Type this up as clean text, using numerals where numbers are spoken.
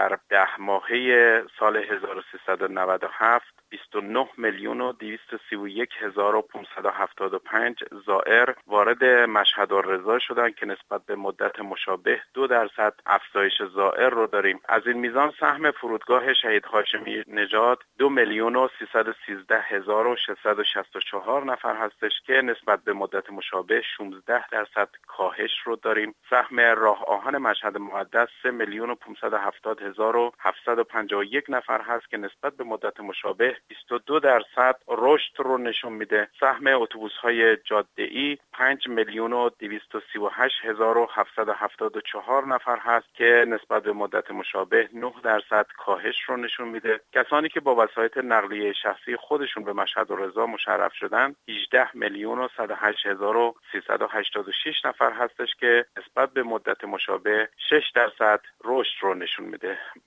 در 10 ماهه سال 1397 29,231,575 زائر وارد مشهد الرضا شدند که نسبت به مدت مشابه 2% افزایش زائر رو داریم. از این میزان سهم فرودگاه شهید هاشمی نژاد 2,313,664 نفر هستش که نسبت به مدت مشابه 16% کاهش رو داریم. سهم راه آهن مشهد مقدس 3,570,751 نفر هست که نسبت به مدت مشابه 22% رشد رو نشون میده. سهم اتوبوس‌های جاده‌ای 5,228,774 نفر هست که نسبت به مدت مشابه 9% کاهش رو نشون میده. کسانی که با وسایط نقلیه شخصی خودشون به مشهد الرضا مشرف شدن 18,108,386 نفر هستش که نسبت به مدت مشابه 6% رشد رو نشون میده.